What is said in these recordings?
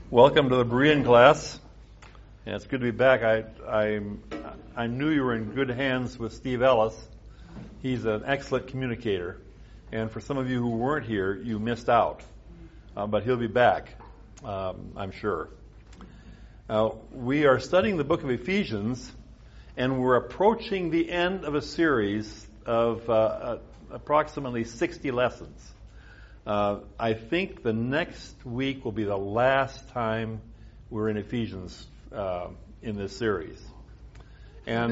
Welcome to the Berean class. And it's good to be back. I knew you were in good hands with Steve Ellis. He's an excellent communicator. And for some of you who weren't here, you missed out. But he'll be back, I'm sure. We are studying the book of Ephesians, and we're approaching the end of a series of approximately 60 lessons. I think the next week will be the last time we're in Ephesians in this series. And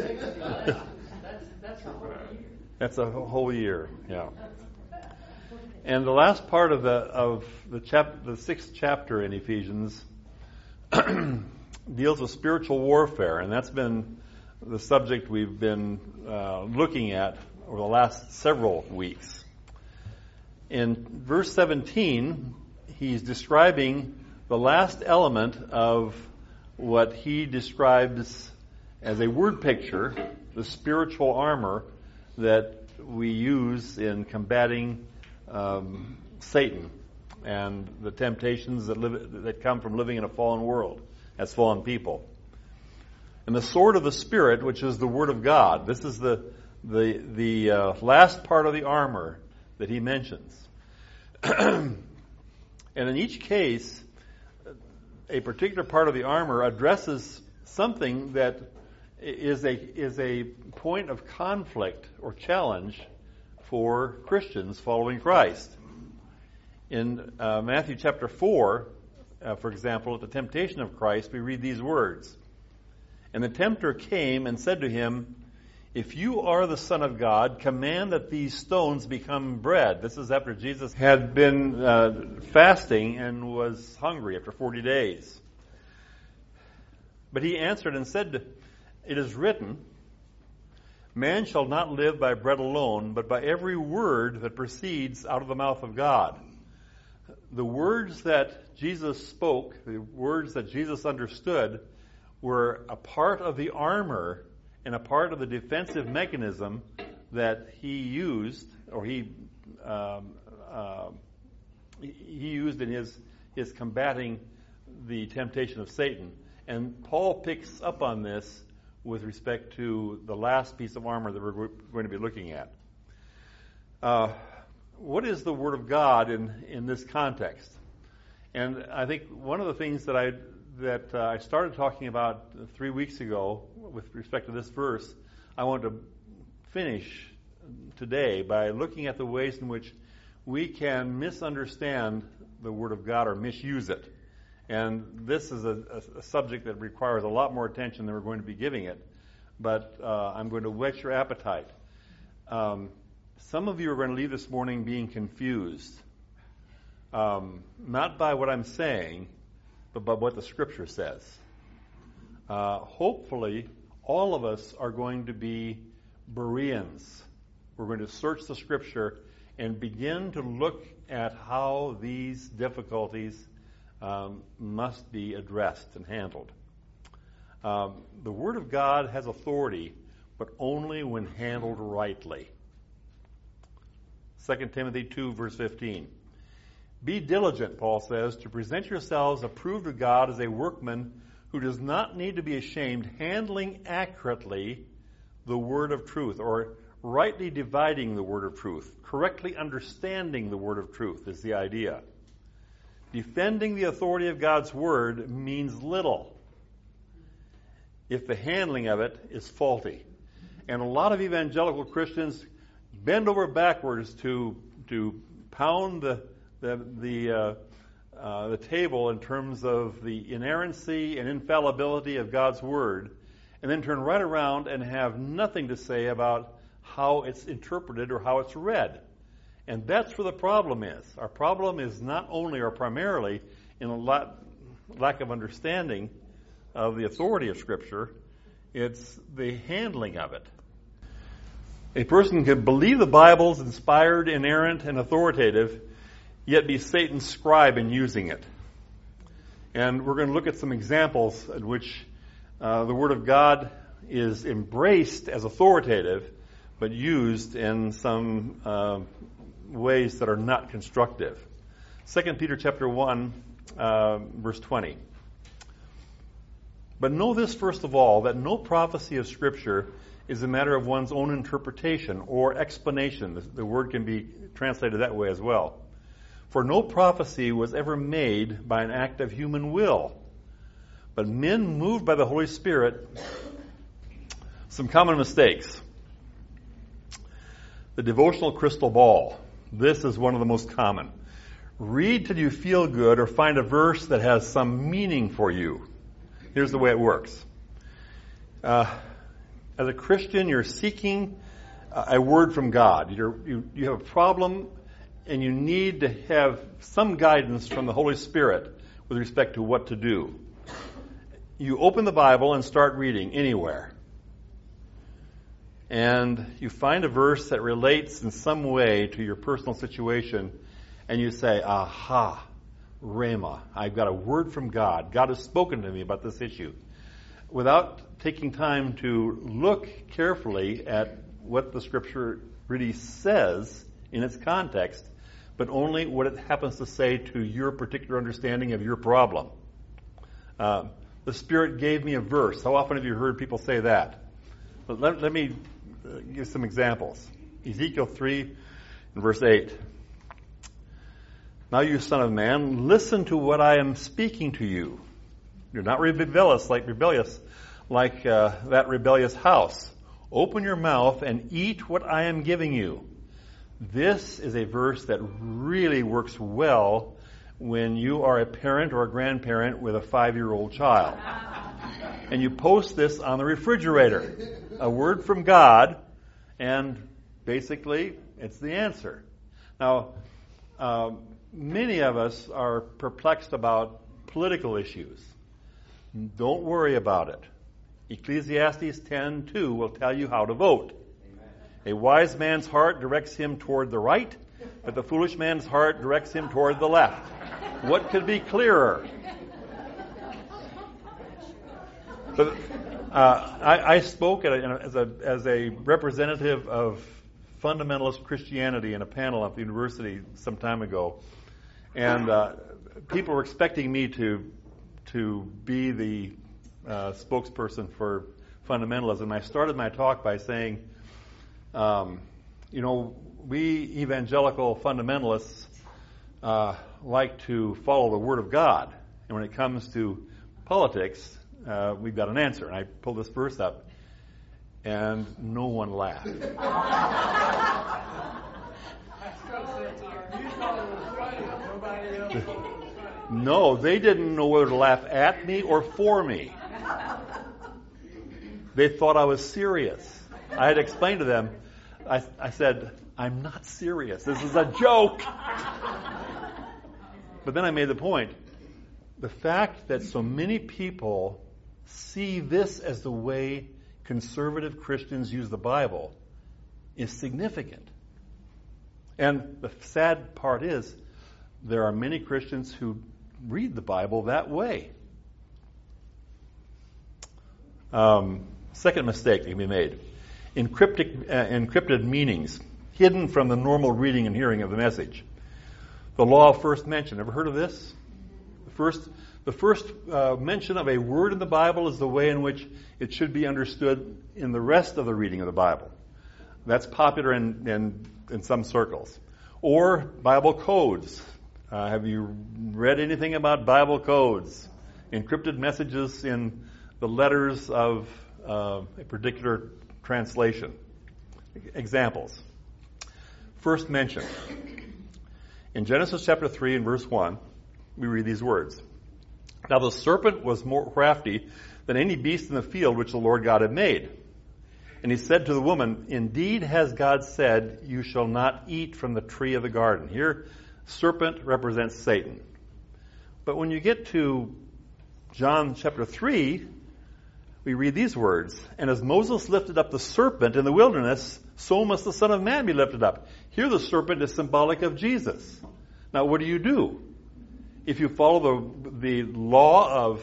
that's a whole year, yeah. And the last part of the sixth chapter in Ephesians deals with spiritual warfare, and that's been the subject we've been looking at over the last several weeks. In verse 17, he's describing the last element of what he describes as a word picture, the spiritual armor that we use in combating Satan and the temptations that come from living in a fallen world as fallen people. And the sword of the Spirit, which is the Word of God, this is the last part of the armor that he mentions. And in each case, a particular part of the armor addresses something that is a point of conflict or challenge for Christians following Christ. In Matthew chapter 4, for example, at the temptation of Christ, we read these words. And the tempter came and said to him, "If you are the Son of God, command that these stones become bread." This is after Jesus had been fasting and was hungry after 40 days. But he answered and said, "It is written, man shall not live by bread alone, but by every word that proceeds out of the mouth of God." The words that Jesus spoke, the words that Jesus understood, were a part of the armor and a part of the defensive mechanism that he used, or he used in his combating the temptation of Satan. And Paul picks up on this with respect to the last piece of armor that we're going to be looking at. What is the Word of God in this context? And I think one of the things that I started talking about 3 weeks ago with respect to this verse, I want to finish today by looking at the ways in which we can misunderstand the Word of God or misuse it. And this is a subject that requires a lot more attention than we're going to be giving it. But I'm going to whet your appetite. Some of you are going to leave this morning being confused. Not by what I'm saying, but by what the Scripture says. Hopefully, all of us are going to be Bereans. We're going to search the Scripture and begin to look at how these difficulties must be addressed and handled. The Word of God has authority, but only when handled rightly. 2 Timothy 2, verse 15. "Be diligent," Paul says, "to present yourselves approved to God as a workman who does not need to be ashamed, handling accurately the word of truth," or rightly dividing the word of truth, correctly understanding the word of truth is the idea. Defending the authority of God's word means little if the handling of it is faulty. And a lot of evangelical Christians bend over backwards to pound the table in terms of the inerrancy and infallibility of God's Word, and then turn right around and have nothing to say about how it's interpreted or how it's read. And that's where the problem is. Our problem is not only or primarily in a lack of understanding of the authority of Scripture, it's the handling of it. A person can believe the Bible's inspired, inerrant, and authoritative, yet be Satan's scribe in using it. And we're going to look at some examples in which the Word of God is embraced as authoritative, but used in some ways that are not constructive. 2 Peter chapter 1, verse 20. But know this first of all, that no prophecy of Scripture is a matter of one's own interpretation or explanation. The word can be translated that way as well. For no prophecy was ever made by an act of human will, but men moved by the Holy Spirit. Some common mistakes. The devotional crystal ball. This is one of the most common. Read till you feel good or find a verse that has some meaning for you. Here's the way it works. As a Christian, you're seeking a word from God. You have a problem and you need to have some guidance from the Holy Spirit with respect to what to do. You open the Bible and start reading anywhere. And you find a verse that relates in some way to your personal situation, and you say, aha, Rhema, I've got a word from God. God has spoken to me about this issue. Without taking time to look carefully at what the Scripture really says in its context, but only what it happens to say to your particular understanding of your problem. The Spirit gave me a verse. How often have you heard people say that? But let me give some examples. Ezekiel 3 and verse 8. Now you son of man, listen to what I am speaking to you. You're not rebellious like that rebellious house. Open your mouth and eat what I am giving you. This is a verse that really works well when you are a parent or a grandparent with a 5-year-old child. And you post this on the refrigerator. A word from God, and basically it's the answer. Now, many of us are perplexed about political issues. Don't worry about it. Ecclesiastes 10:2 will tell you how to vote. Amen. A wise man's heart directs him toward the right, but the foolish man's heart directs him toward the left. What could be clearer? But I spoke as a representative of fundamentalist Christianity in a panel at the university some time ago, and people were expecting me to be the spokesperson for fundamentalism. I started my talk by saying, we evangelical fundamentalists like to follow the Word of God, and when it comes to politics, we've got an answer. And I pulled this verse up, and no one laughed. No, they didn't know whether to laugh at me or for me. They thought I was serious. I had explained to them, I said, I'm not serious. This is a joke. But then I made the point. The fact that so many people see this as the way conservative Christians use the Bible is significant. And the sad part is, there are many Christians who read the Bible that way. Second mistake that can be made. Encrypted meanings, hidden from the normal reading and hearing of the message. The law of first mention. Ever heard of this? The first mention of a word in the Bible is the way in which it should be understood in the rest of the reading of the Bible. That's popular in some circles. Or Bible codes. Have you read anything about Bible codes? Encrypted messages in the letters of a particular translation. Examples. First mention. In Genesis chapter 3 and verse 1, we read these words. Now the serpent was more crafty than any beast in the field which the Lord God had made. And he said to the woman, indeed has God said, you shall not eat from the tree of the garden. Here, serpent represents Satan. But when you get to John chapter 3, we read these words, and as Moses lifted up the serpent in the wilderness, so must the Son of Man be lifted up. Here the serpent is symbolic of Jesus. Now what do? If you follow the law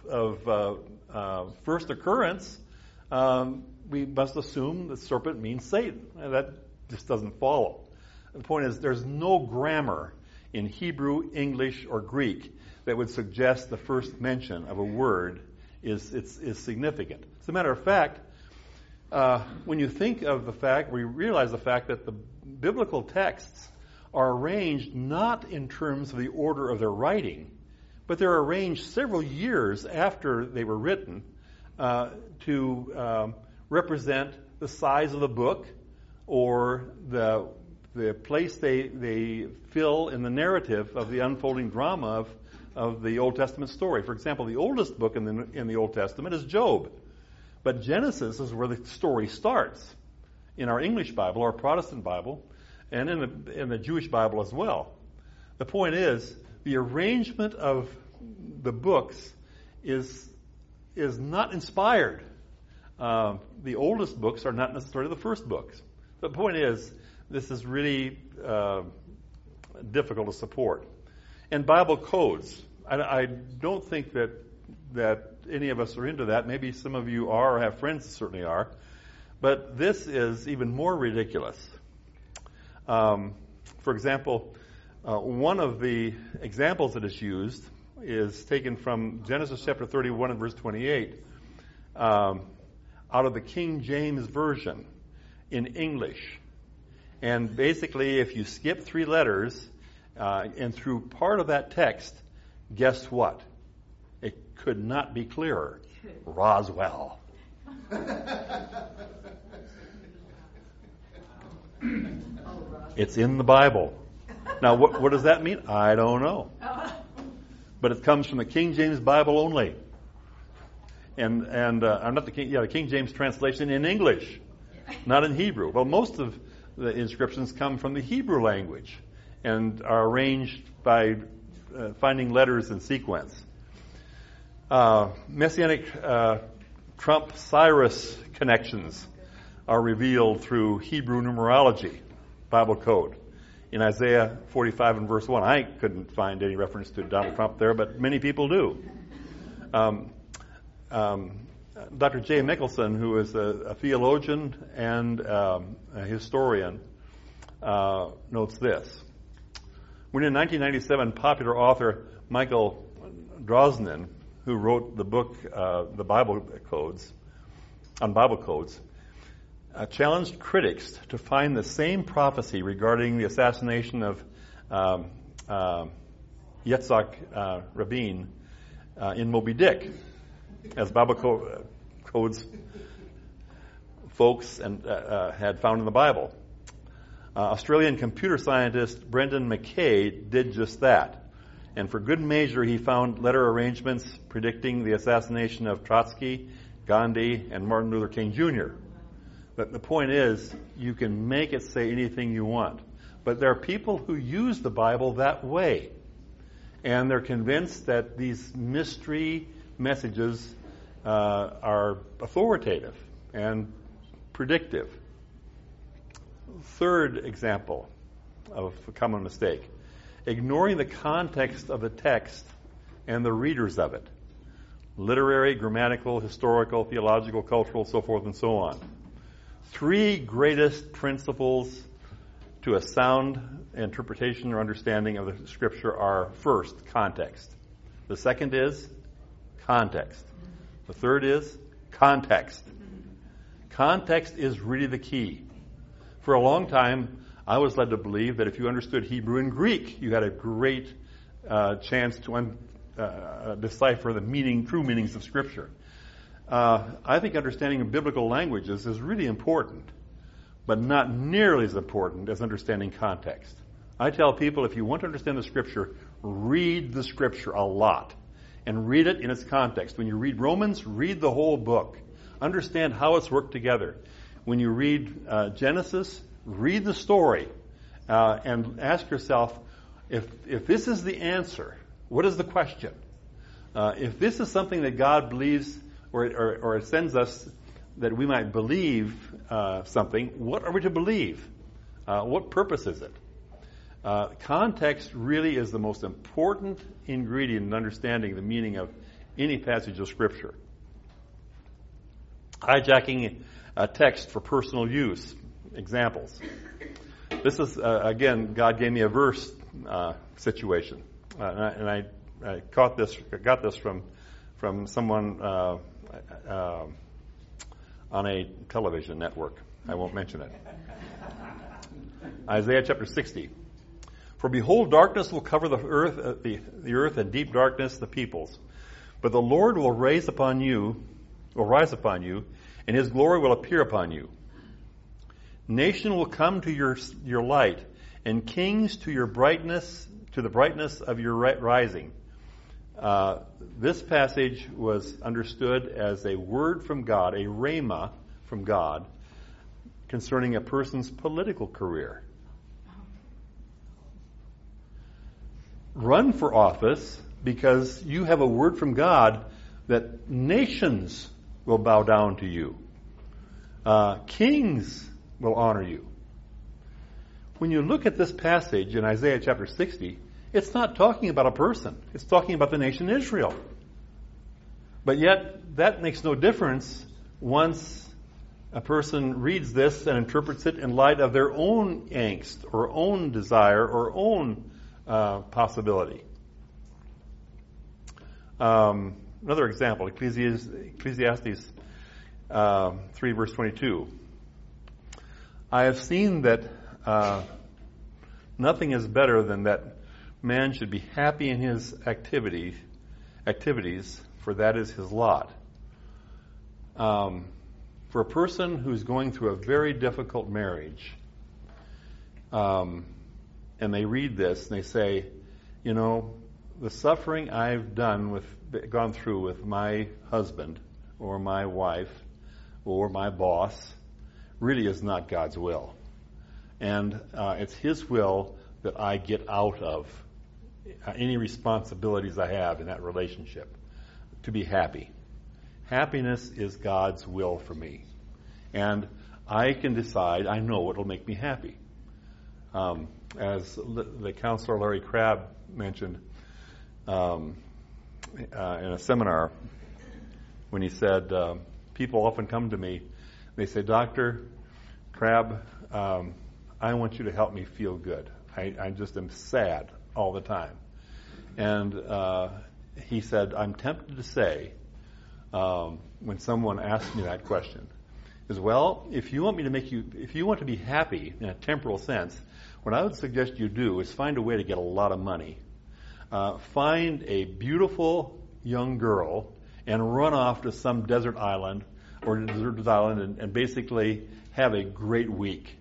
of first occurrence, we must assume the serpent means Satan. That just doesn't follow. The point is, there's no grammar in Hebrew, English, or Greek that would suggest the first mention of a word is significant. As a matter of fact, when you think of the fact, we realize the fact that the biblical texts are arranged not in terms of the order of their writing, but they're arranged several years after they were written to represent the size of the book or the place they fill in the narrative of the unfolding drama of the Old Testament story. For example, the oldest book in the Old Testament is Job. But Genesis is where the story starts in our English Bible, our Protestant Bible, and in the Jewish Bible as well. The point is, the arrangement of the books is not inspired. The oldest books are not necessarily the first books. The point is, this is really difficult to support. And Bible codes. I don't think that any of us are into that. Maybe some of you are or have friends that certainly are. But this is even more ridiculous. For example, one of the examples that is used is taken from Genesis chapter 31 and verse 28 out of the King James Version in English. And basically, if you skip 3 letters and through part of that text, guess what? It could not be clearer. Roswell. It's in the Bible. Now, what does that mean? I don't know. But it comes from the King James Bible only. And not the King James translation in English, not in Hebrew. Well, most of the inscriptions come from the Hebrew language and are arranged by finding letters in sequence. Messianic Trump-Cyrus connections are revealed through Hebrew numerology, Bible code. In Isaiah 45 and verse 1, I couldn't find any reference to Donald Trump there, but many people do. Dr. J. Mickelson, who is a theologian and a historian, notes this. When in 1997, popular author Michael Drosnin, who wrote the book, The Bible Codes, on Bible Codes, challenged critics to find the same prophecy regarding the assassination of Yitzhak Rabin in Moby Dick, as Bible Codes folks had found in the Bible. Australian computer scientist Brendan McKay did just that. And for good measure, he found letter arrangements predicting the assassination of Trotsky, Gandhi, and Martin Luther King Jr. But the point is, you can make it say anything you want. But there are people who use the Bible that way. And they're convinced that these mystery messages are authoritative and predictive. Third example of a common mistake: ignoring the context of the text and the readers of it. Literary, grammatical, historical, theological, cultural, so forth and so on. 3 greatest principles to a sound interpretation or understanding of the Scripture are: first, context. The second is context. The third is context. Context is really the key. For a long time, I was led to believe that if you understood Hebrew and Greek, you had a great chance to decipher the true meanings of Scripture. I think understanding of biblical languages is really important, but not nearly as important as understanding context. I tell people, if you want to understand the Scripture, read the Scripture a lot, and read it in its context. When you read Romans, read the whole book. Understand how it's worked together. When you read Genesis, read the story, and ask yourself, if this is the answer, what is the question? If this is something that God believes or sends us that we might believe something, what are we to believe? What purpose is it? Context really is the most important ingredient in understanding the meaning of any passage of Scripture. Hijacking a text for personal use. Examples. This is, again, God gave me a verse situation. And I got this from someone on a television network. I won't mention it. Isaiah chapter 60. For behold, darkness will cover the earth, and deep darkness the peoples. But the Lord will rise upon you, and his glory will appear upon you. Nation will come to your light, and kings to your brightness, to the brightness of your rising. This passage was understood as a word from God, a rhema from God, concerning a person's political career. Run for office because you have a word from God that nations will bow down to you. Kings will honor you. When you look at this passage in Isaiah chapter 60, it's not talking about a person. It's talking about the nation Israel. But yet, that makes no difference once a person reads this and interprets it in light of their own angst or own desire or own possibility. Another example, Ecclesiastes 3 verse 22. I have seen that nothing is better than that man should be happy in his activities, for that is his lot. For a person who's going through a very difficult marriage, and they read this and they say, you know, the suffering I've gone through with my husband or my wife or my boss really is not God's will. And it's his will that I get out of any responsibilities I have in that relationship to be happy. Happiness is God's will for me. And I can decide, I know what will make me happy. As the counselor Larry Crabb mentioned in a seminar, when he said, people often come to me, they say, Dr. Crabb, I want you to help me feel good. I just am sad all the time. And he said, I'm tempted to say, when someone asks me that question, is, well, if you want to be happy in a temporal sense, what I would suggest you do is find a way to get a lot of money. Find a beautiful young girl and run off to some desert island or deserted island and basically have a great week.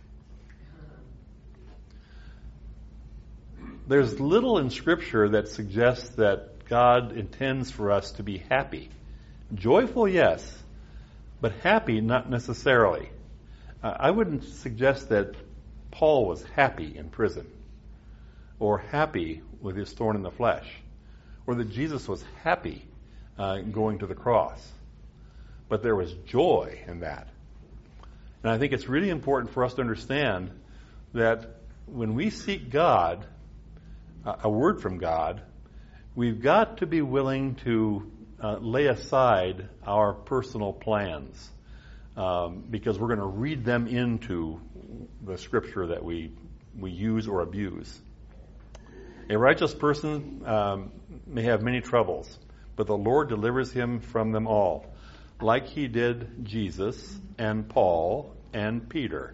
There's little in Scripture that suggests that God intends for us to be happy. Joyful, yes, but happy, not necessarily. I wouldn't suggest that Paul was happy in prison or happy with his thorn in the flesh or that Jesus was happy going to the cross. But there was joy in that. And I think it's really important for us to understand that when we seek God, a word from God, we've got to be willing to lay aside our personal plans because we're going to read them into the Scripture that we use or abuse. A righteous person may have many troubles, but the Lord delivers him from them all, like he did Jesus and Paul and Peter.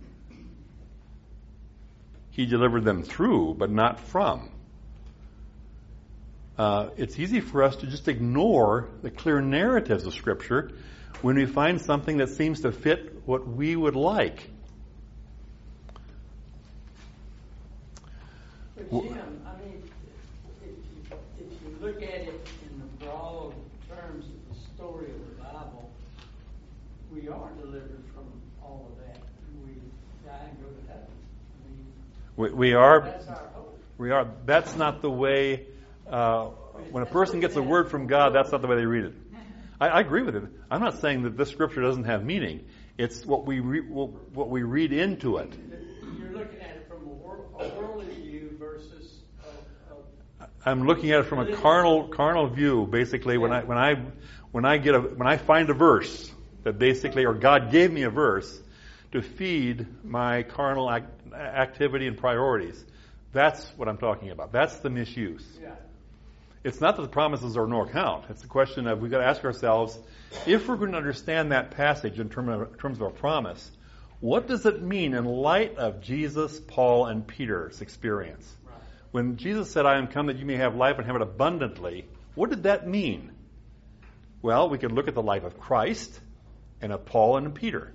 He delivered them through, but not from. It's easy for us to just ignore the clear narratives of Scripture when we find something that seems to fit what we would like. But Jim, I mean, if you look at it in the broad terms of the story of the Bible, we are delivered from all of that. We die and go to heaven. I mean, we are. That's our hope. We are. That's not the way. When a person gets a word from God, that's not the way they read it. I agree with it. I'm not saying that this Scripture doesn't have meaning. It's what we read into it. You're looking at it from a worldly view versus. I'm looking at it from a carnal view. Basically, when I find a verse that basically, or God gave me a verse to feed my carnal activity and priorities, That's what I'm talking about. That's the misuse. Yeah. It's not that the promises are no account. It's the question of we've got to ask ourselves, if we're going to understand that passage in terms of a promise, what does it mean in light of Jesus, Paul, and Peter's experience? Right. When Jesus said, I am come that you may have life and have it abundantly, what did that mean? Well, we could look at the life of Christ and of Paul and of Peter.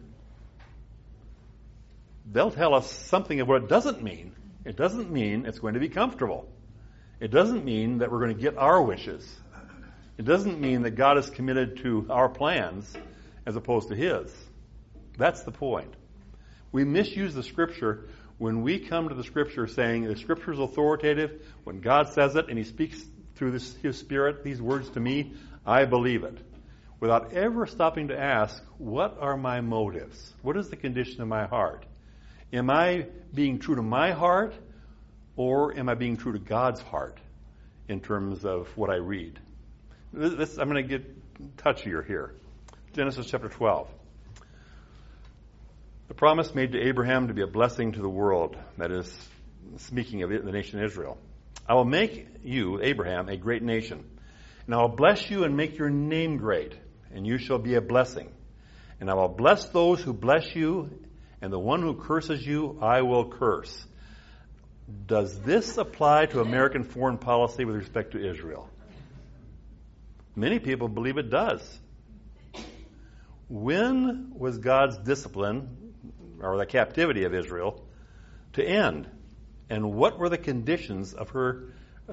They'll tell us something of what it doesn't mean. It doesn't mean it's going to be comfortable. It doesn't mean that we're going to get our wishes. It doesn't mean that God is committed to our plans as opposed to His. That's the point. We misuse the Scripture when we come to the Scripture saying the Scripture is authoritative. When God says it and He speaks through His Spirit, these words to me, I believe it. Without ever stopping to ask, what are my motives? What is the condition of my heart? Am I being true to my heart, or am I being true to God's heart in terms of what I read? I'm going to get touchier here. Genesis chapter 12. The promise made to Abraham to be a blessing to the world, that is, speaking of the nation Israel. I will make you, Abraham, a great nation, and I will bless you and make your name great, and you shall be a blessing. And I will bless those who bless you, and the one who curses you, I will curse. Does this apply to American foreign policy with respect to Israel? Many people believe it does. When was God's discipline, or the captivity of Israel, to end? And what were the conditions of her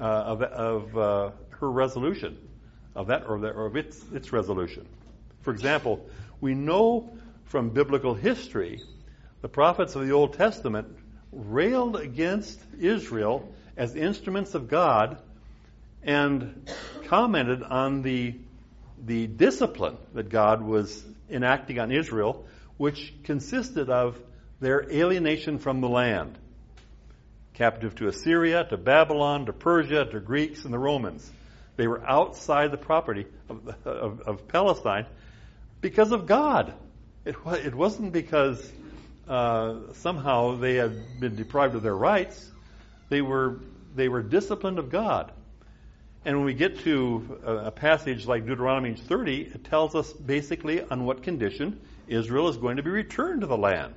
resolution, of its resolution? For example, we know from biblical history, the prophets of the Old Testament railed against Israel as instruments of God and commented on the discipline that God was enacting on Israel, which consisted of their alienation from the land. Captive to Assyria, to Babylon, to Persia, to Greeks and the Romans. They were outside the property of Palestine because of God. It wasn't because somehow they had been deprived of their rights. They were disciplined of God. And when we get to a passage like Deuteronomy 30, it tells us basically on what condition Israel is going to be returned to the land.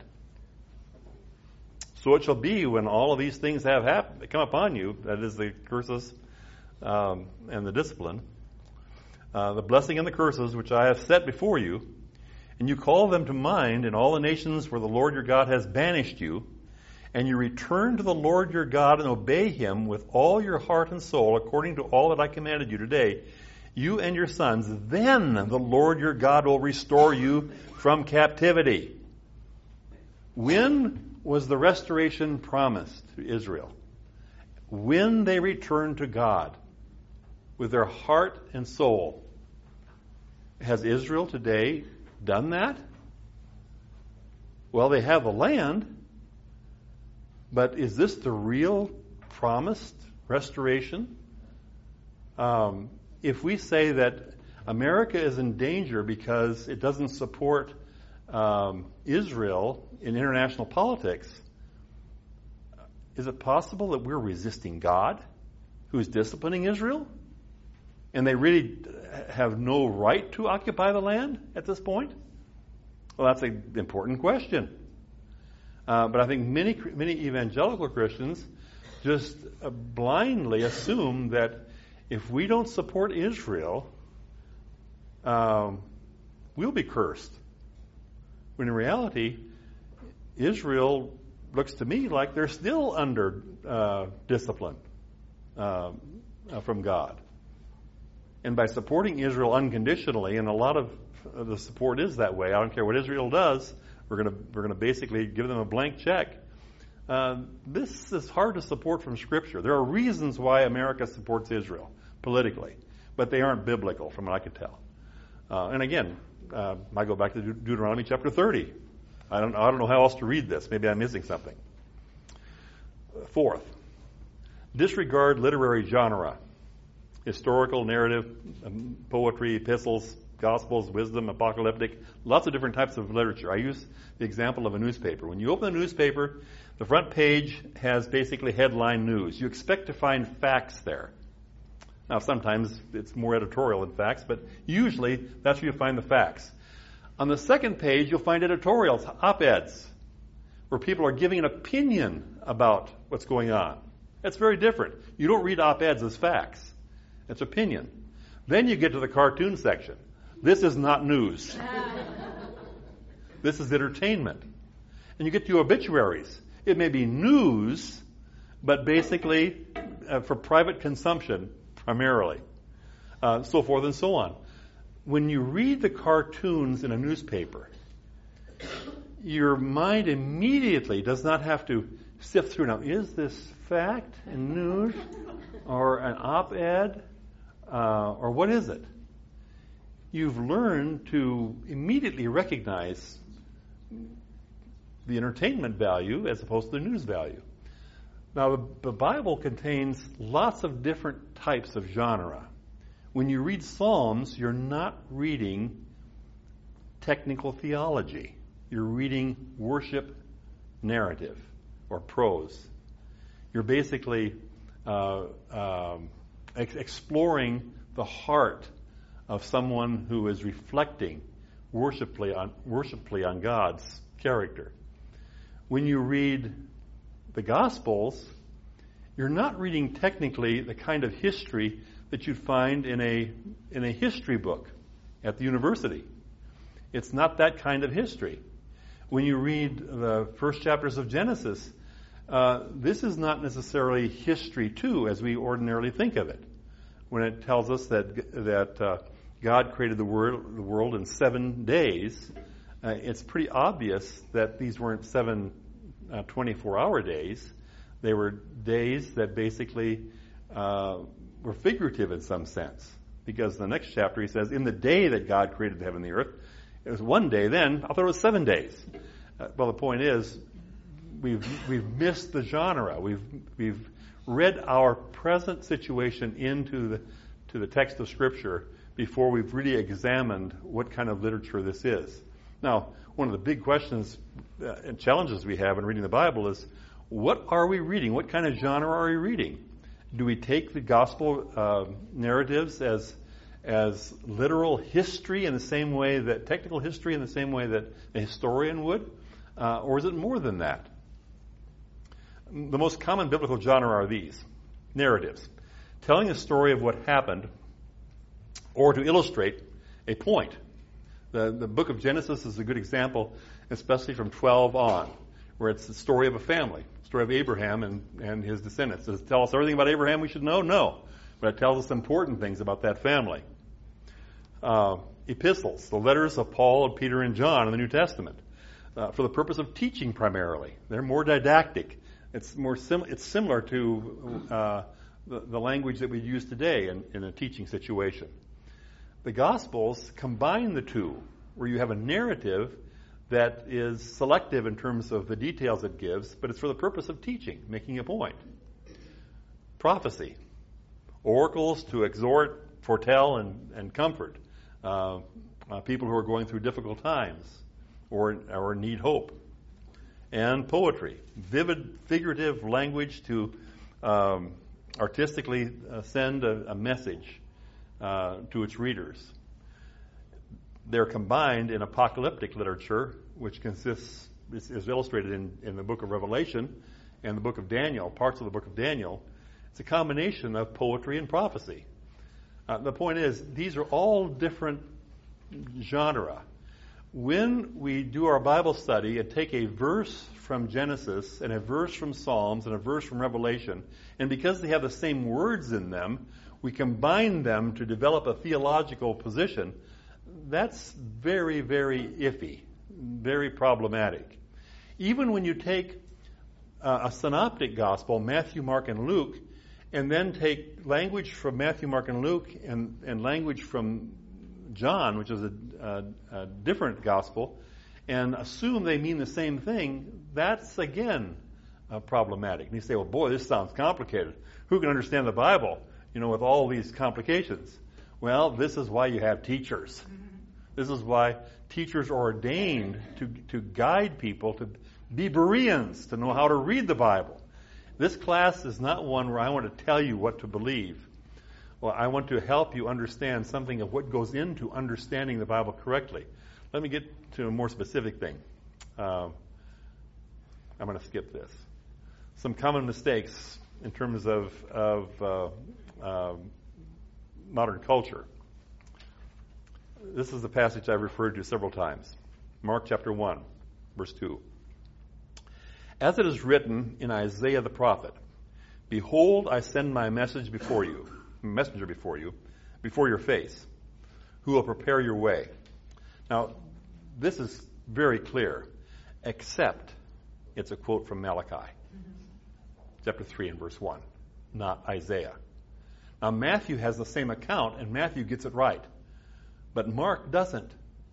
So it shall be when all of these things have come upon you, that is the curses and the discipline, the blessing and the curses which I have set before you, and you call them to mind in all the nations where the Lord your God has banished you, and you return to the Lord your God and obey Him with all your heart and soul according to all that I commanded you today, you and your sons, then the Lord your God will restore you from captivity. When was the restoration promised to Israel? When they returned to God with their heart and soul. Has Israel today done that? Well, they have the land, but is this the real promised restoration? If we say that America is in danger because it doesn't support Israel in international politics, is it possible that we're resisting God, who's disciplining Israel? And they really have no right to occupy the land at this point? Well, that's an important question. But I think many evangelical Christians just blindly assume that if we don't support Israel, we'll be cursed. When in reality, Israel looks to me like they're still under discipline from God. And by supporting Israel unconditionally, and a lot of the support is that way. I don't care what Israel does. We're going to basically give them a blank check. This is hard to support from Scripture. There are reasons why America supports Israel politically, but they aren't biblical, from what I could tell. And again, I go back to Deuteronomy chapter 30. I don't know how else to read this. Maybe I'm missing something. Fourth, disregard literary genre. Historical, narrative, poetry, epistles, Gospels, wisdom, apocalyptic, lots of different types of literature. I use the example of a newspaper. When you open a newspaper, the front page has basically headline news. You expect to find facts there. Now, sometimes it's more editorial than facts, but usually that's where you find the facts. On the second page, you'll find editorials, op-eds, where people are giving an opinion about what's going on. That's very different. You don't read op-eds as facts. It's opinion. Then you get to the cartoon section. This is not news. This is entertainment. And you get to obituaries. It may be news, but basically for private consumption primarily. So forth and so on. When you read the cartoons in a newspaper, your mind immediately does not have to sift through. Now, is this fact and news or an op-ed or what is it? You've learned to immediately recognize the entertainment value as opposed to the news value. Now, the Bible contains lots of different types of genre. When you read Psalms, you're not reading technical theology. You're reading worship narrative or prose. You're basically exploring the heart of someone who is reflecting worshipfully on God's character. When you read the Gospels, you're not reading technically the kind of history that you'd find in a history book at the university. It's not that kind of history. When you read the first chapters of Genesis, this is not necessarily history too, as we ordinarily think of it. When it tells us that God created the world in 7 days, it's pretty obvious that these weren't 7 24-hour days. They were days that basically were figurative in some sense. Because in the next chapter he says, in the day that God created the heaven and the earth, it was 1 day then, I thought it was 7 days. Well, the point is, we've missed the genre. We've read our present situation into the text of Scripture before we've really examined what kind of literature this is. Now, one of the big questions and challenges we have in reading the Bible is, what are we reading? What kind of genre are we reading? Do we take the gospel narratives as literal history in the same way that technical history in the same way that a historian would? Or is it more than that? The most common biblical genre are these. Narratives. Telling a story of what happened or to illustrate a point. The book of Genesis is a good example, especially from 12 on, where it's the story of a family, the story of Abraham and his descendants. Does it tell us everything about Abraham we should know? No. But it tells us important things about that family. Epistles, the letters of Paul and Peter and John in the New Testament, for the purpose of teaching primarily. They're more didactic. It's similar to the language that we use today in a teaching situation. The Gospels combine the two, where you have a narrative that is selective in terms of the details it gives, but it's for the purpose of teaching, making a point. Prophecy. Oracles to exhort, foretell, and comfort people who are going through difficult times or need hope. And poetry. Vivid, figurative language to artistically send a message to its readers. They're combined in apocalyptic literature, which is illustrated in the book of Revelation and the book of Daniel, parts of the book of Daniel. It's a combination of poetry and prophecy. The point is, these are all different genre. When we do our Bible study and take a verse from Genesis and a verse from Psalms and a verse from Revelation, and because they have the same words in them, we combine them to develop a theological position, that's very, very iffy, very problematic. Even when you take a synoptic gospel, Matthew, Mark, and Luke, and then take language from Matthew, Mark, and Luke and language from John, which is a different gospel, and assume they mean the same thing, that's, again, problematic. And you say, well, boy, this sounds complicated. Who can understand the Bible, with all these complications? Well, this is why you have teachers. This is why teachers are ordained to guide people to be Bereans, to know how to read the Bible. This class is not one where I want to tell you what to believe. Well, I want to help you understand something of what goes into understanding the Bible correctly. Let me get to a more specific thing. I'm going to skip this. Some common mistakes in terms of modern culture. This is the passage I've referred to several times. Mark chapter 1, verse 2. As it is written in Isaiah the prophet, "Behold, I send my messenger before you, before your face, who will prepare your way." Now, this is very clear, except it's a quote from Malachi, chapter 3 and verse 1, not Isaiah. Now, Matthew has the same account, and Matthew gets it right, but Mark doesn't.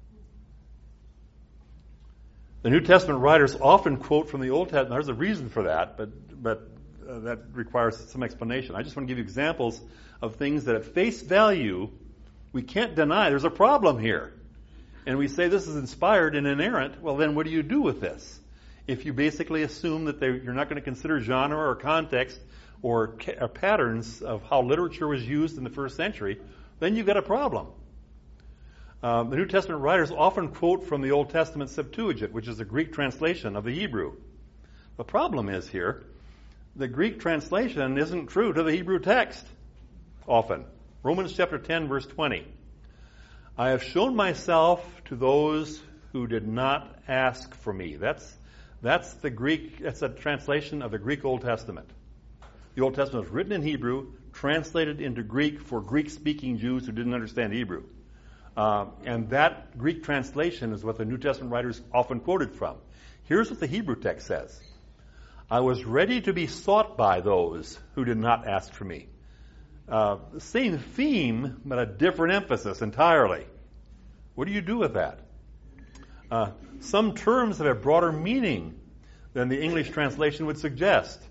The New Testament writers often quote from the Old Testament. There's a reason for that, but that requires some explanation. I just want to give you examples of things that at face value we can't deny there's a problem here. And we say this is inspired and inerrant. Well, then what do you do with this? If you basically assume that you're not going to consider genre or context or patterns of how literature was used in the first century, then you've got a problem. The New Testament writers often quote from the Old Testament Septuagint, which is a Greek translation of the Hebrew. The problem is here, the Greek translation isn't true to the Hebrew text often. Romans chapter 10, verse 20. "I have shown myself to those who did not ask for me." That's the Greek. That's a translation of the Greek Old Testament. The Old Testament was written in Hebrew, translated into Greek for Greek-speaking Jews who didn't understand Hebrew. And that Greek translation is what the New Testament writers often quoted from. Here's what the Hebrew text says. "I was ready to be sought by those who did not ask for me." The same theme, but a different emphasis entirely. What do you do with that? Some terms have a broader meaning than the English translation would suggest.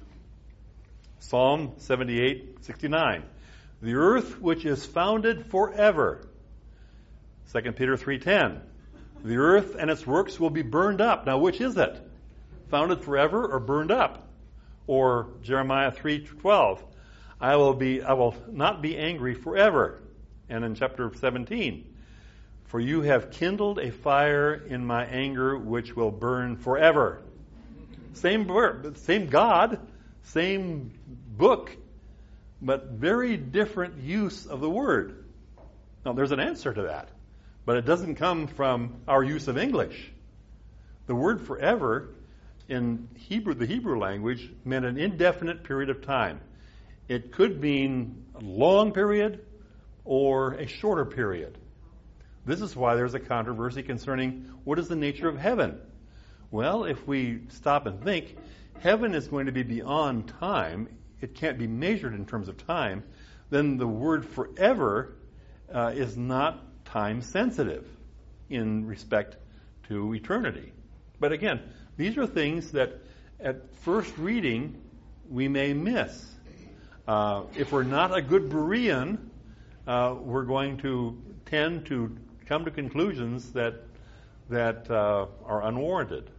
Psalm 78:69. "The earth which is founded forever." 2 Peter 3:10. "The earth and its works will be burned up." Now, which is it? Founded forever or burned up? Or Jeremiah 3:12. I will not be angry forever. And in chapter 17, "For you have kindled a fire in my anger which will burn forever." Same word, same God, same book, but very different use of the word. Now, there's an answer to that, but it doesn't come from our use of English. The word forever in Hebrew, the Hebrew language, meant an indefinite period of time. It could mean a long period or a shorter period. This is why there's a controversy concerning what is the nature of heaven. Well, if we stop and think, heaven is going to be beyond time. It can't be measured in terms of time. Then the word forever is not time sensitive in respect to eternity. But again, these are things that at first reading we may miss. If we're not a good Berean, we're going to tend to come to conclusions that are unwarranted.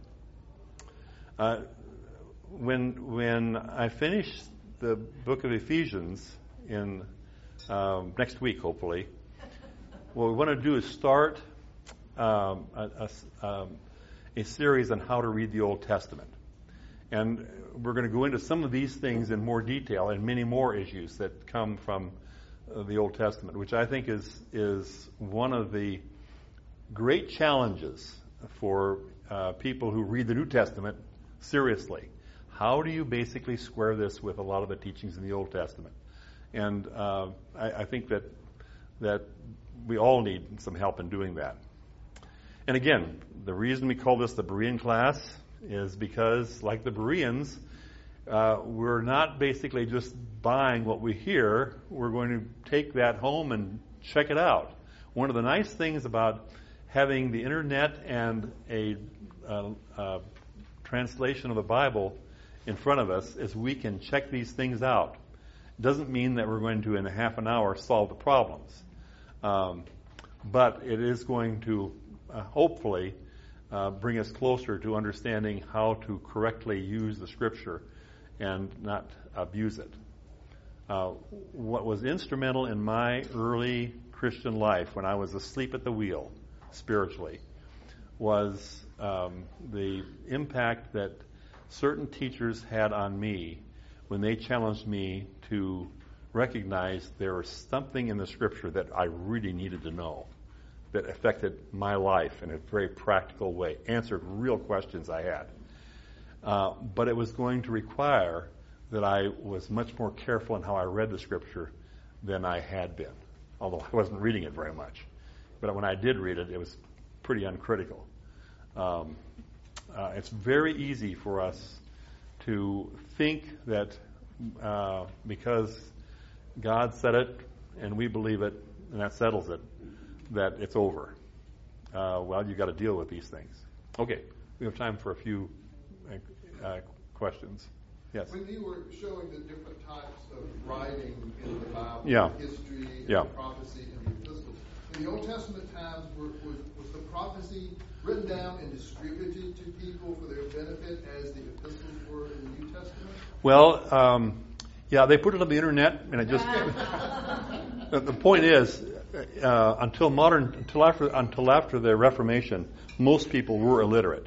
When I finish the book of Ephesians in next week, hopefully, what we want to do is start a series on how to read the Old Testament. And we're going to go into some of these things in more detail and many more issues that come from the Old Testament, which I think is one of the great challenges for people who read the New Testament seriously. How do you basically square this with a lot of the teachings in the Old Testament? And I think that we all need some help in doing that. And again, the reason we call this the Berean class is because, like the Bereans, we're not basically just buying what we hear. We're going to take that home and check it out. One of the nice things about having the internet and a translation of the Bible in front of us is we can check these things out. It doesn't mean that we're going to, in a half an hour, solve the problems. but it is going to hopefully bring us closer to understanding how to correctly use the Scripture and not abuse it. What was instrumental in my early Christian life when I was asleep at the wheel spiritually was the impact that certain teachers had on me when they challenged me to recognize there was something in the Scripture that I really needed to know that affected my life in a very practical way, answered real questions I had. But it was going to require that I was much more careful in how I read the Scripture than I had been, although I wasn't reading it very much. But when I did read it, it was pretty uncritical. It's very easy for us to think that because God said it and we believe it and that settles it, that it's over. Well, you've got to deal with these things. Okay, we have time for a few questions. Yes. When you were showing the different types of writing in the Bible, history, and prophecy, and the epistles, in the Old Testament times, was the prophecy written down and distributed to people for their benefit as the epistles were in the New Testament? Well, they put it on the internet, and it just. The point is, until after the Reformation, most people were illiterate.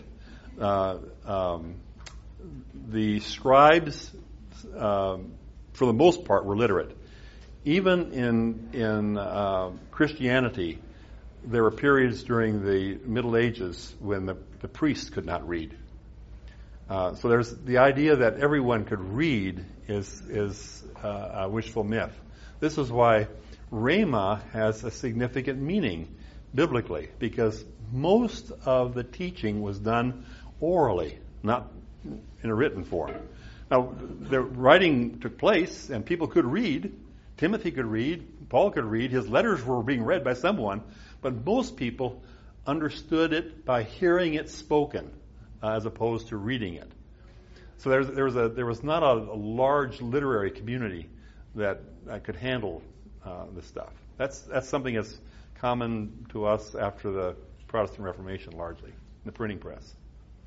The scribes, for the most part, were literate. Even in Christianity, there were periods during the Middle Ages when the priests could not read. So there's the idea that everyone could read is a wishful myth. This is why Rhema has a significant meaning biblically, because most of the teaching was done orally, not in a written form. Now, the writing took place, and people could read. Timothy could read. Paul could read. His letters were being read by someone, but most people understood it by hearing it spoken, as opposed to reading it. So there was not a large literary community that could handle this stuff. That's something that's common to us after the Protestant Reformation, largely, the printing press.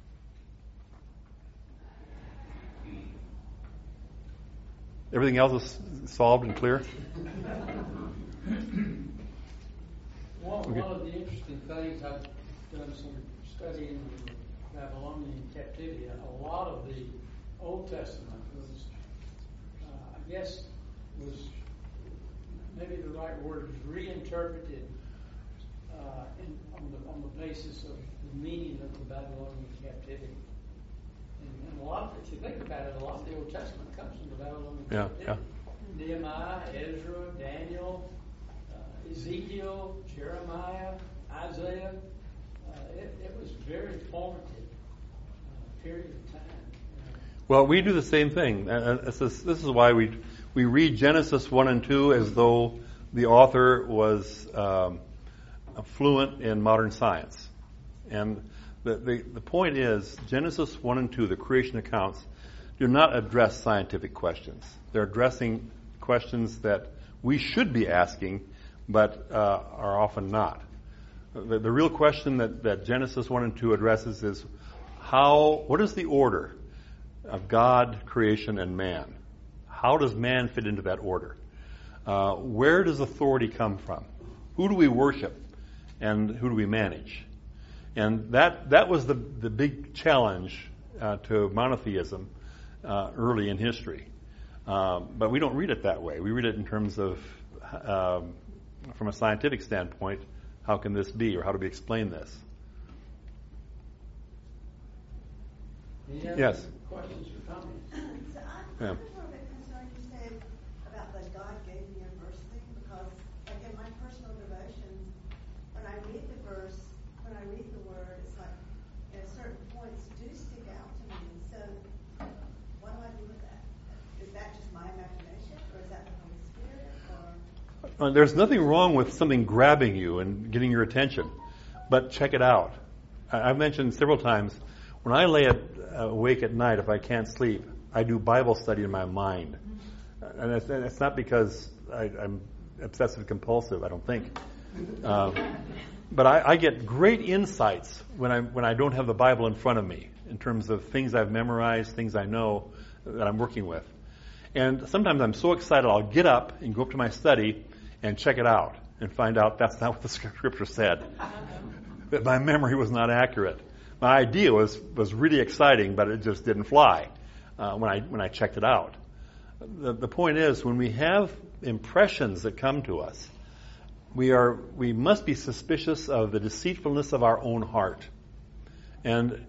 Everything else is solved and clear? One of the interesting things, I've done some studying of Babylonian captivity. A lot of the Old Testament was, I guess, maybe the right word is reinterpreted on the basis of the meaning of the Babylonian captivity. And a lot of, if you think about it, a lot of the Old Testament comes from the Babylonian captivity. Nehemiah, Ezra, Daniel, Ezekiel, Jeremiah, Isaiah. It was very formative period of time. Well, we do the same thing. This is why we read Genesis 1 and 2 as though the author was fluent in modern science. And the point is, Genesis 1 and 2, the creation accounts, do not address scientific questions. They're addressing questions that we should be asking, but are often not. The real question that Genesis 1 and 2 addresses is what is the order of God, creation, and man? How does man fit into that order? Where does authority come from? Who do we worship, and who do we manage? And that was the big challenge to monotheism early in history. But we don't read it that way. We read it in terms of, from a scientific standpoint, how can this be, or how do we explain this? Yes. Questions or comments? So I'm a little bit concerned you said about that God gave me a verse thing, because like in my personal devotions, when I read the verse, when I read the word, it's like certain points do stick out to me. So what do I do with that? Is that just my imagination, or is that the Holy Spirit? Or There's nothing wrong with something grabbing you and getting your attention, but check it out. I've mentioned several times, when I lay awake at night, if I can't sleep, I do Bible study in my mind. And it's not because I'm obsessive compulsive, I don't think. But I get great insights when I don't have the Bible in front of me in terms of things I've memorized, things I know that I'm working with. And sometimes I'm so excited I'll get up and go up to my study and check it out and find out that's not what the Scripture said. That my memory was not accurate. My idea was really exciting, but it just didn't fly when I checked it out. The point is, when we have impressions that come to us, we must be suspicious of the deceitfulness of our own heart, and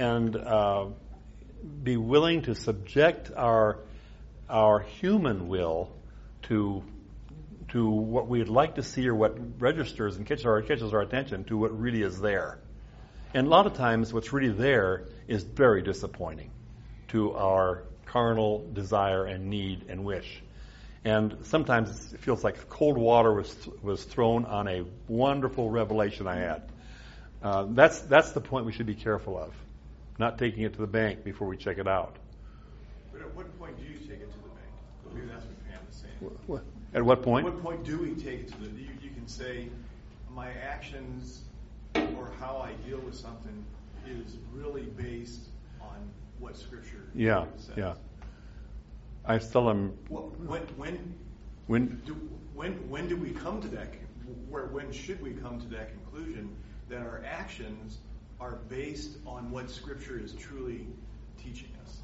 be willing to subject our human will to what we'd like to see or what registers and catches our attention to what really is there. And a lot of times what's really there is very disappointing to our carnal desire and need and wish. And sometimes it feels like cold water was thrown on a wonderful revelation I had. That's the point we should be careful of, not taking it to the bank before we check it out. But at what point do you take it to the bank? Maybe that's what Pam is saying. At what point? At what point do we take it to the bank? You can say, my actions or how I deal with something is really based on what Scripture says. Yeah. I still am. When do we come to that? When should we come to that conclusion that our actions are based on what Scripture is truly teaching us?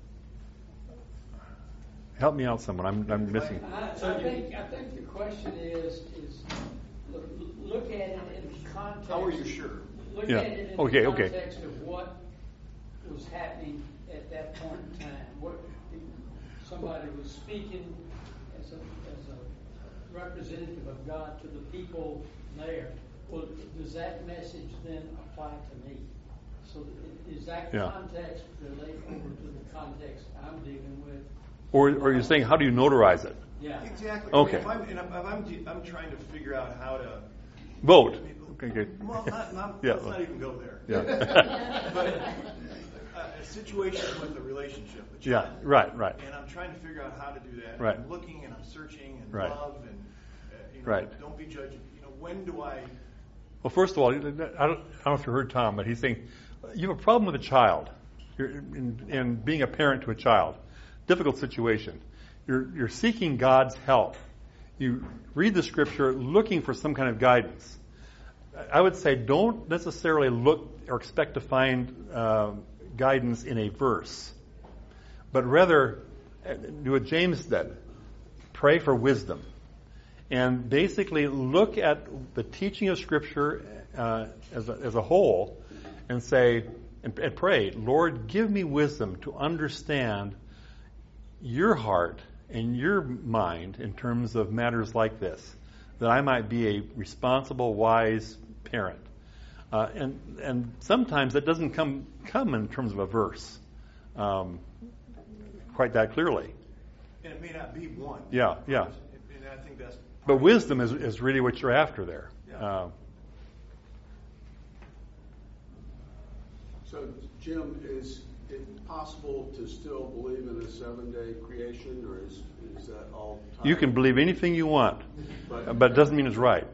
Help me out, someone. I'm missing. I think the question is look at it in the context. How are you sure? Look at it in the context of what was happening at that point in time. What somebody was speaking as a representative of God to the people there. Well, does that message then apply to me? So is that context relate over to the context I'm dealing with? Or you're saying, how do you notarize it? Yeah. Exactly. Okay. I mean, if I'm trying to figure out how to vote. Okay, good. Well, let's not even go there. Yeah. But a situation with a relationship. Yeah. Right. And I'm trying to figure out how to do that. Right. I'm looking and I'm searching and right. love and right. Don't be judging. When do I? Well, first of all, I don't know if you heard Tom, but he's saying you have a problem with a child. In being a parent to a child. Difficult situation. You're seeking God's help. You read the Scripture looking for some kind of guidance. I would say don't necessarily look or expect to find guidance in a verse, but rather do what James did. Pray for wisdom. And basically look at the teaching of Scripture as a whole and say, and pray, Lord, give me wisdom to understand your heart and your mind in terms of matters like this, that I might be a responsible, wise parent. And sometimes that doesn't come in terms of a verse quite that clearly. And it may not be one. Yeah. And I think that's. But wisdom is really what you're after there. Yeah. So, Jim, is it possible to still believe in a 7-day creation, or is that all time? You can believe anything you want, but it doesn't mean it's right.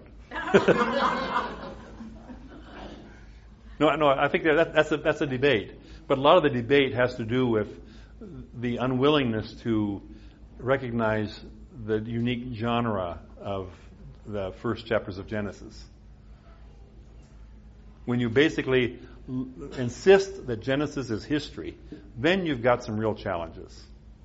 No, I think that's a debate. But a lot of the debate has to do with the unwillingness to recognize the unique genre of the first chapters of Genesis. When you basically insist that Genesis is history, then you've got some real challenges.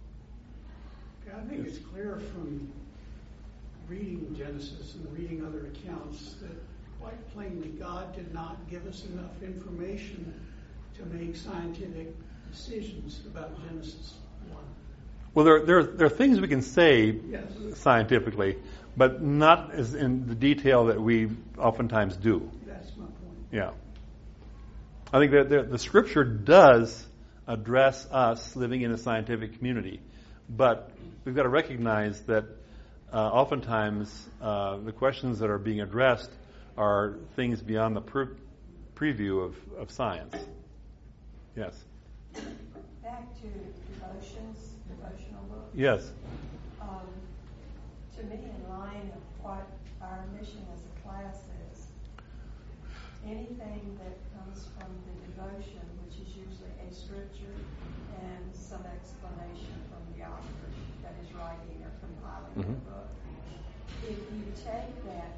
I think it's clear from reading Genesis and reading other accounts that quite plainly God did not give us enough information to make scientific decisions about Genesis 1. Well, there are things we can say scientifically, but not as in the detail that we oftentimes do. That's my point. Yeah. I think that the Scripture does address us living in a scientific community, but we've got to recognize that oftentimes the questions that are being addressed are things beyond the preview of science. Yes. Back to devotional books. Yes. To me, in line of what our mission as a class is anything that comes from the devotion, which is usually a scripture and some explanation from the author that is writing or compiling the book. If you take that,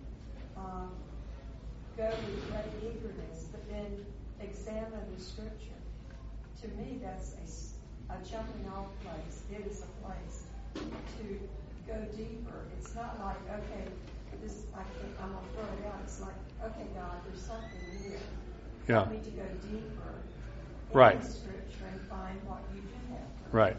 go with great eagerness, but then examine the scripture, to me that's a jumping off place. It is a place to go deeper. It's not like, okay, I'm going to throw it out. It's like, okay, God, there's something here. Yeah. I need to go deeper Right. in the scripture and find what you do have. Right.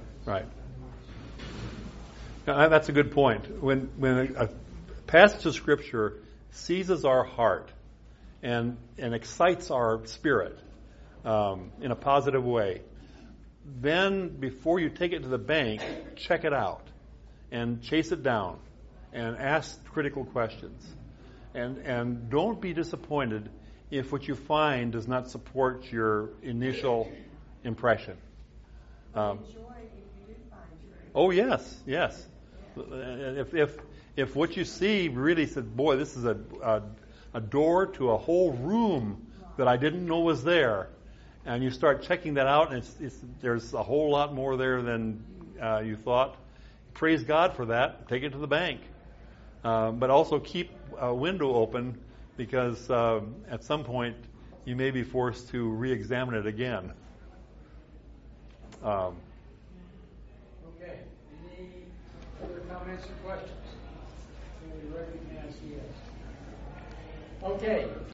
Now, that's a good point. When a passage of Scripture seizes our heart and excites our spirit in a positive way, then before you take it to the bank, check it out and chase it down and ask critical questions. And don't be disappointed if what you find does not support your initial impression. Enjoy if you do find your Oh yes. If what you see really said, boy, this is a door to a whole room that I didn't know was there, and you start checking that out, and there's a whole lot more there than you thought. Praise God for that. Take it to the bank, but also keep a window open, because at some point you may be forced to re-examine it again. Okay. Any further comments or questions? Can we recognize yes? Okay.